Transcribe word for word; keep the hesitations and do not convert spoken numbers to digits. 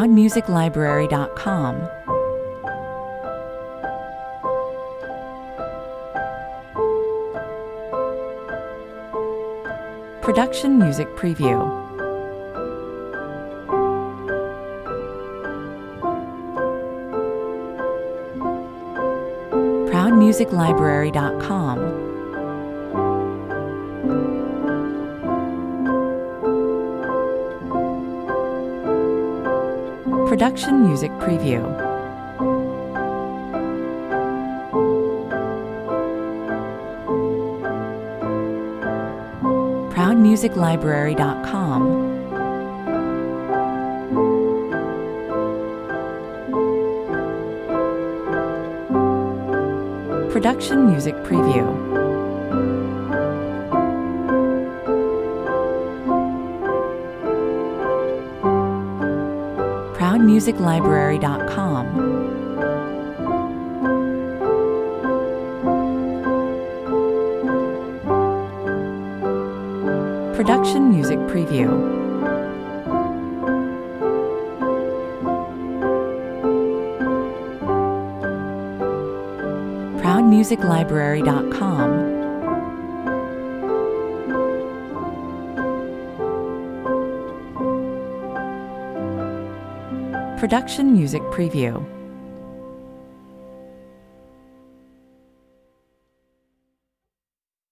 proud music library dot com. Production Music Preview. proud music library dot com. Production Music Preview. proud music library dot com. Production Music Preview. proud music library dot com. Production Music Preview. proud music library dot com. Production Music Preview.